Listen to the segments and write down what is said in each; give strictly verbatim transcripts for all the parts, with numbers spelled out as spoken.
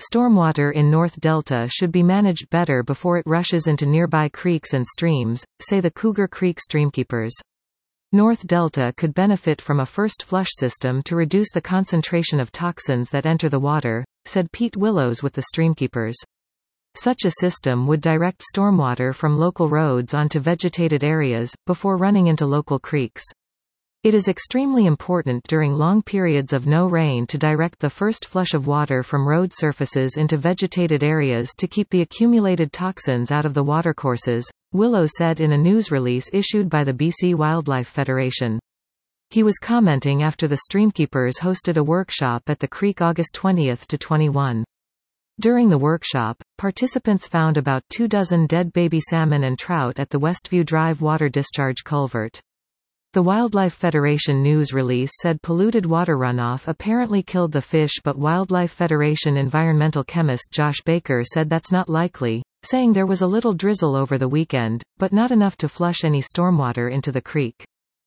Stormwater in North Delta should be managed better before it rushes into nearby creeks and streams, say the Cougar Creek streamkeepers. North Delta could benefit from a first flush system to reduce the concentration of toxins that enter the water, said Pete Willows with the streamkeepers. Such a system would direct stormwater from local roads onto vegetated areas, before running into local creeks. It is extremely important during long periods of no rain to direct the first flush of water from road surfaces into vegetated areas to keep the accumulated toxins out of the watercourses, Willows said in a news release issued by the B C Wildlife Federation. He was commenting after the streamkeepers hosted a workshop at the creek August twentieth to twenty-first. During the workshop, participants found about two dozen dead baby salmon and trout at the Westview Drive water discharge culvert. The Wildlife Federation news release said polluted water runoff apparently killed the fish, but Wildlife Federation environmental chemist Josh Baker said that's not likely, saying there was a little drizzle over the weekend, but not enough to flush any stormwater into the creek.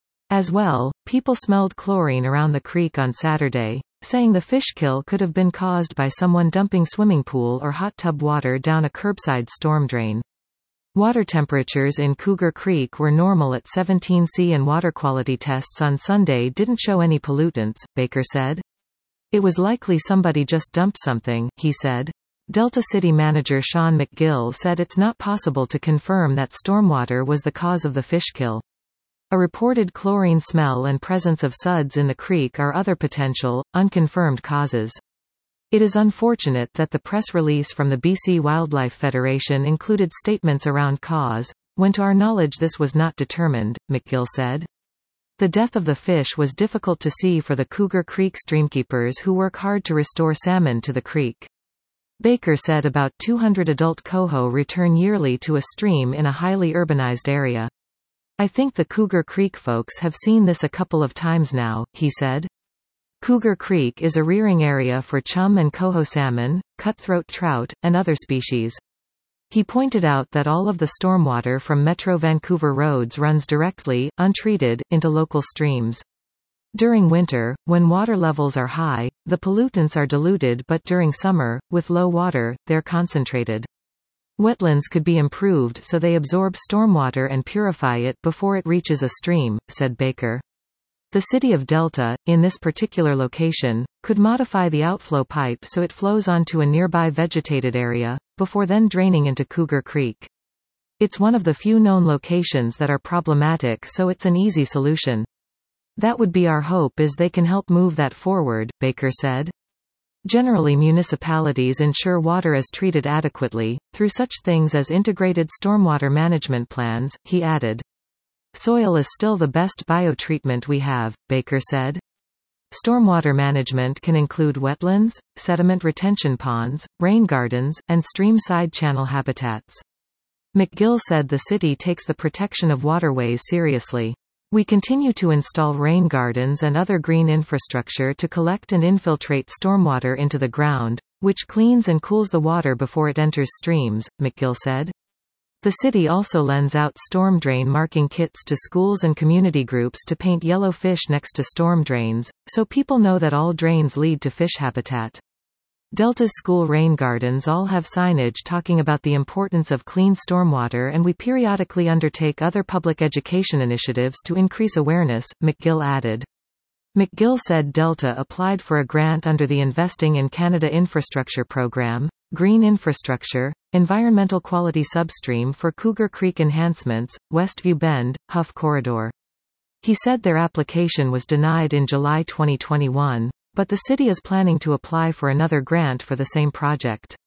As well, people smelled chlorine around the creek on Saturday, saying the fish kill could have been caused by someone dumping swimming pool or hot tub water down a curbside storm drain. Water temperatures in Cougar Creek were normal at seventeen C and water quality tests on Sunday didn't show any pollutants, Baker said. It was likely somebody just dumped something, he said. Delta City Manager Sean McGill said it's not possible to confirm that stormwater was the cause of the fish kill. A reported chlorine smell and presence of suds in the creek are other potential, unconfirmed causes. It is unfortunate that the press release from the B C Wildlife Federation included statements around cause, when to our knowledge this was not determined, McGill said. The death of the fish was difficult to see for the Cougar Creek streamkeepers who work hard to restore salmon to the creek. Baker said about two hundred adult coho return yearly to a stream in a highly urbanized area. I think the Cougar Creek folks have seen this a couple of times now, he said. Cougar Creek is a rearing area for chum and coho salmon, cutthroat trout, and other species. He pointed out that all of the stormwater from Metro Vancouver roads runs directly, untreated, into local streams. During winter, when water levels are high, the pollutants are diluted, but during summer, with low water, they're concentrated. Wetlands could be improved so they absorb stormwater and purify it before it reaches a stream, said Baker. The city of Delta, in this particular location, could modify the outflow pipe so it flows onto a nearby vegetated area, before then draining into Cougar Creek. It's one of the few known locations that are problematic, so it's an easy solution. That would be our hope, is they can help move that forward, Baker said. Generally, municipalities ensure water is treated adequately, through such things as integrated stormwater management plans, he added. Soil is still the best biotreatment we have, Baker said. Stormwater management can include wetlands, sediment retention ponds, rain gardens, and stream side channel habitats. McGill said the city takes the protection of waterways seriously. We continue to install rain gardens and other green infrastructure to collect and infiltrate stormwater into the ground, which cleans and cools the water before it enters streams, McGill said. The city also lends out storm drain marking kits to schools and community groups to paint yellow fish next to storm drains, so people know that all drains lead to fish habitat. Delta's school rain gardens all have signage talking about the importance of clean stormwater, and we periodically undertake other public education initiatives to increase awareness, McGill added. McGill said Delta applied for a grant under the Investing in Canada Infrastructure Program, Green Infrastructure, Environmental Quality Substream for Cougar Creek Enhancements, Westview Bend, Huff Corridor. He said their application was denied in July twenty twenty-one, but the city is planning to apply for another grant for the same project.